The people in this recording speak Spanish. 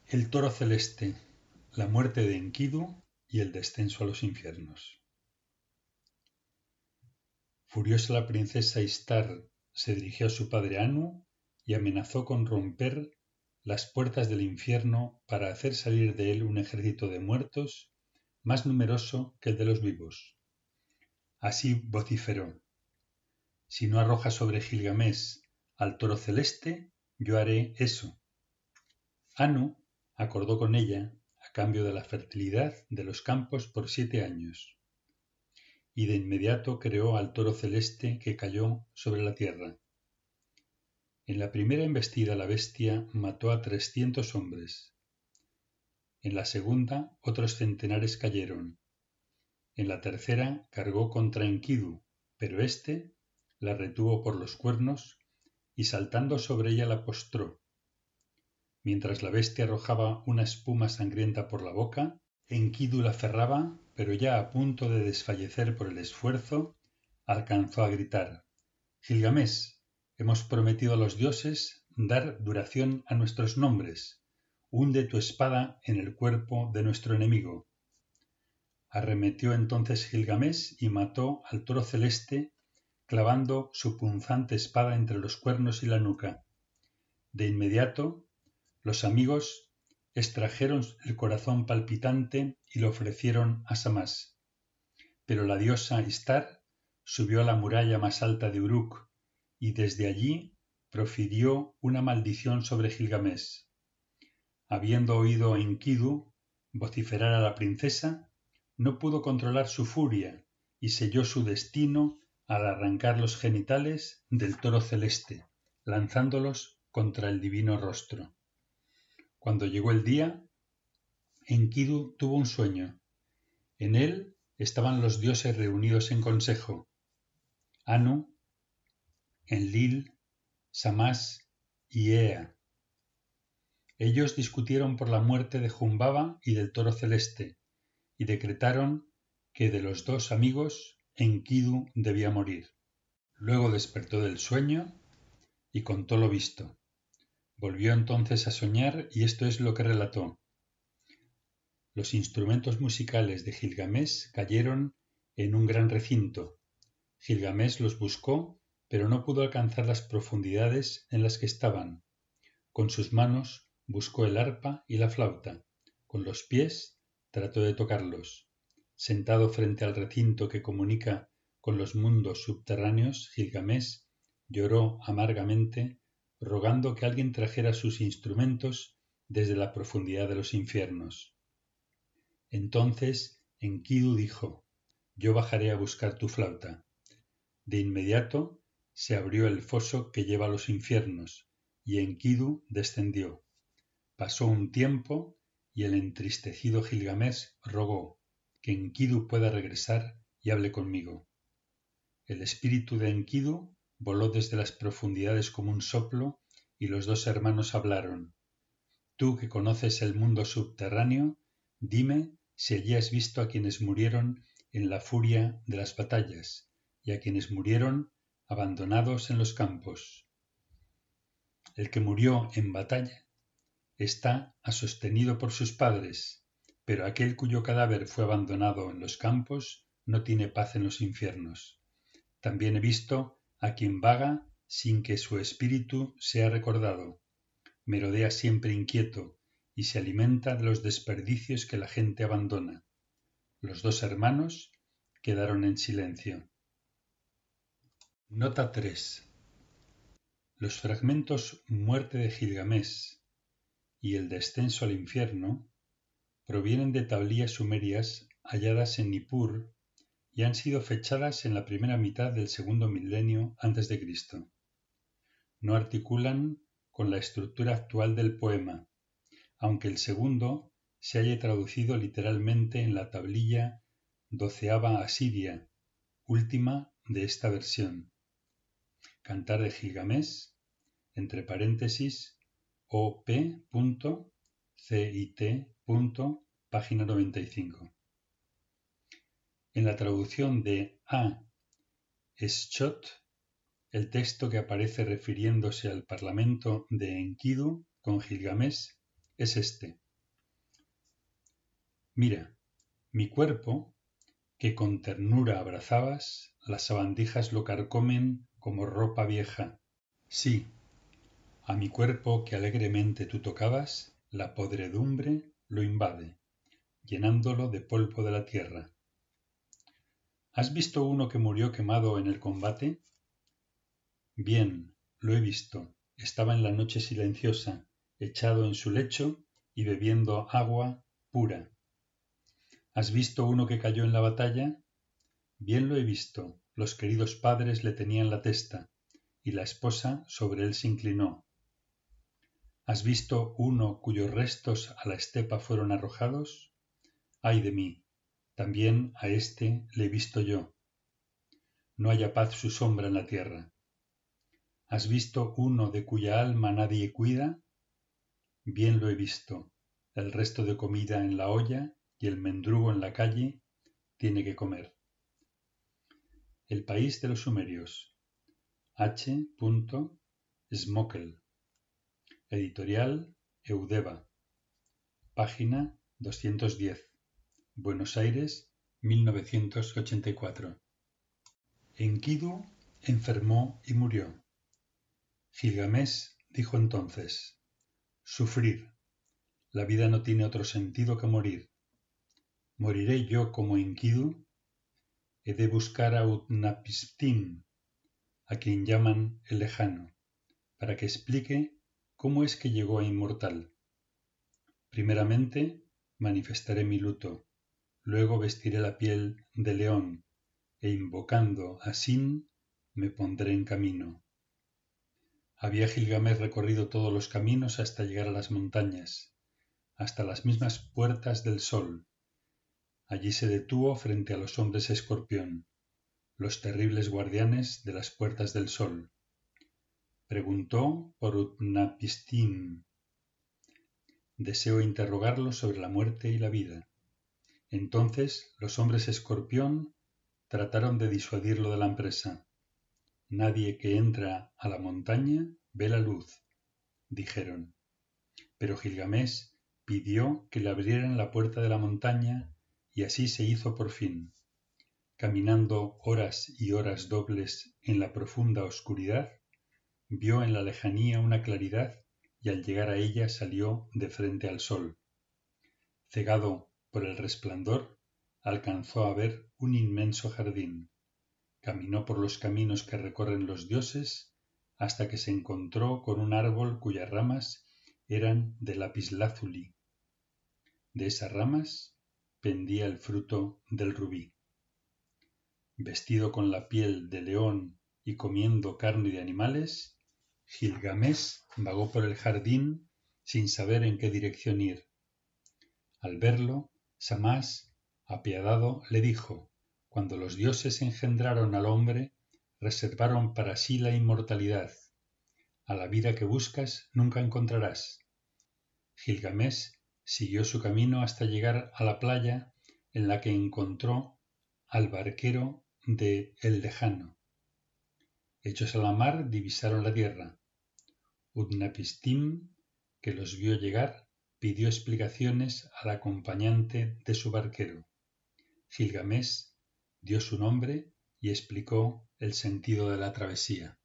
El toro celeste, la muerte de Enkidu y el descenso a los infiernos. Furiosa la princesa Ishtar se dirigió a su padre Anu y amenazó con romper las puertas del infierno para hacer salir de él un ejército de muertos más numeroso que el de los vivos. Así vociferó: si no arroja sobre Gilgamés al toro celeste, yo haré eso. Anu acordó con ella a cambio de la fertilidad de los campos por 7 años, y de inmediato creó al toro celeste que cayó sobre la tierra. En la primera embestida la bestia mató a 300 hombres. En la segunda otros centenares cayeron. En la tercera cargó contra Enkidu, pero éste la retuvo por los cuernos y saltando sobre ella la postró. Mientras la bestia arrojaba una espuma sangrienta por la boca, Enkidu la cerraba, pero ya a punto de desfallecer por el esfuerzo, alcanzó a gritar: «Gilgamés, hemos prometido a los dioses dar duración a nuestros nombres. Hunde tu espada en el cuerpo de nuestro enemigo». Arremetió entonces Gilgamés y mató al toro celeste, clavando su punzante espada entre los cuernos y la nuca. De inmediato, los amigos extrajeron el corazón palpitante y lo ofrecieron a Samas. Pero la diosa Ishtar subió a la muralla más alta de Uruk y desde allí profirió una maldición sobre Gilgamés. Habiendo oído a Enkidu vociferar a la princesa, no pudo controlar su furia y selló su destino al arrancar los genitales del toro celeste, lanzándolos contra el divino rostro. Cuando llegó el día, Enkidu tuvo un sueño. En él estaban los dioses reunidos en consejo: Anu, Enlil, Samas y Ea. Ellos discutieron por la muerte de Humbaba y del toro celeste y decretaron que de los dos amigos Enkidu debía morir. Luego despertó del sueño y contó lo visto. Volvió entonces a soñar y esto es lo que relató: los instrumentos musicales de Gilgamés cayeron en un gran recinto. Gilgamés los buscó, pero no pudo alcanzar las profundidades en las que estaban. Con sus manos buscó el arpa y la flauta. Con los pies trató de tocarlos. Sentado frente al recinto que comunica con los mundos subterráneos, Gilgamés lloró amargamente, rogando que alguien trajera sus instrumentos desde la profundidad de los infiernos. Entonces Enkidu dijo: «Yo bajaré a buscar tu flauta». De inmediato se abrió el foso que lleva a los infiernos, y Enkidu descendió. Pasó un tiempo y el entristecido Gilgamés rogó que Enkidu pueda regresar y hable conmigo. El espíritu de Enkidu voló desde las profundidades como un soplo y los dos hermanos hablaron: «Tú que conoces el mundo subterráneo, dime si allí has visto a quienes murieron en la furia de las batallas y a quienes murieron abandonados en los campos». El que murió en batalla está sostenido por sus padres, pero aquel cuyo cadáver fue abandonado en los campos no tiene paz en los infiernos. También he visto a quien vaga sin que su espíritu sea recordado, merodea siempre inquieto y se alimenta de los desperdicios que la gente abandona. Los dos hermanos quedaron en silencio. Nota 3. Los fragmentos Muerte de Gilgamés y El descenso al infierno provienen de tablillas sumerias halladas en Nippur y han sido fechadas en la primera mitad del segundo milenio a.C. No articulan con la estructura actual del poema, aunque el segundo se haya traducido literalmente en la tablilla 12ª asiria, última de esta versión. Cantar de Gilgamés, entre paréntesis, op.cit. página 95. En la traducción de A. Schott, el texto que aparece refiriéndose al parlamento de Enkidu con Gilgamés es este. Mira, mi cuerpo, que con ternura abrazabas, las sabandijas lo carcomen como ropa vieja. Sí, a mi cuerpo que alegremente tú tocabas, la podredumbre lo invade, llenándolo de polvo de la tierra. ¿Has visto uno que murió quemado en el combate? Bien, lo he visto. Estaba en la noche silenciosa, echado en su lecho y bebiendo agua pura. ¿Has visto uno que cayó en la batalla? Bien lo he visto. Los queridos padres le tenían la testa, y la esposa sobre él se inclinó. ¿Has visto uno cuyos restos a la estepa fueron arrojados? ¡Ay de mí! También a éste le he visto yo. No haya paz su sombra en la tierra. ¿Has visto uno de cuya alma nadie cuida? Bien lo he visto. El resto de comida en la olla y el mendrugo en la calle tiene que comer. El país de los sumerios. H. Smokell. Editorial Eudeva. Página 210. Buenos Aires, 1984. Enkidu enfermó y murió. Gilgamés dijo entonces: sufrir. La vida no tiene otro sentido que morir. ¿Moriré yo como Enkidu? He de buscar a Utnapishtim, a quien llaman el Lejano, para que explique cómo es que llegó a inmortal. Primeramente manifestaré mi luto, luego vestiré la piel de león, e invocando a Sin me pondré en camino. Había Gilgamesh recorrido todos los caminos hasta llegar a las montañas, hasta las mismas puertas del sol. Allí se detuvo frente a los hombres escorpión, los terribles guardianes de las puertas del sol. Preguntó por Utnapishtim. Deseo interrogarlo sobre la muerte y la vida. Entonces los hombres escorpión trataron de disuadirlo de la empresa. Nadie que entra a la montaña ve la luz, dijeron. Pero Gilgamesh pidió que le abrieran la puerta de la montaña y así se hizo por fin. Caminando horas y horas dobles en la profunda oscuridad, vio en la lejanía una claridad y al llegar a ella salió de frente al sol. Cegado por el resplandor, alcanzó a ver un inmenso jardín. Caminó por los caminos que recorren los dioses hasta que se encontró con un árbol cuyas ramas eran de lapislázuli. De esas ramas pendía el fruto del rubí. Vestido con la piel de león y comiendo carne de animales, Gilgamesh vagó por el jardín sin saber en qué dirección ir. Al verlo, Shamash, apiadado, le dijo: cuando los dioses engendraron al hombre, reservaron para sí la inmortalidad. A la vida que buscas nunca encontrarás. Gilgamesh siguió su camino hasta llegar a la playa en la que encontró al barquero de El Lejano. Hechos a la mar, divisaron la tierra. Utnapishtim, que los vio llegar, pidió explicaciones al acompañante de su barquero. Gilgamesh dio su nombre y explicó el sentido de la travesía.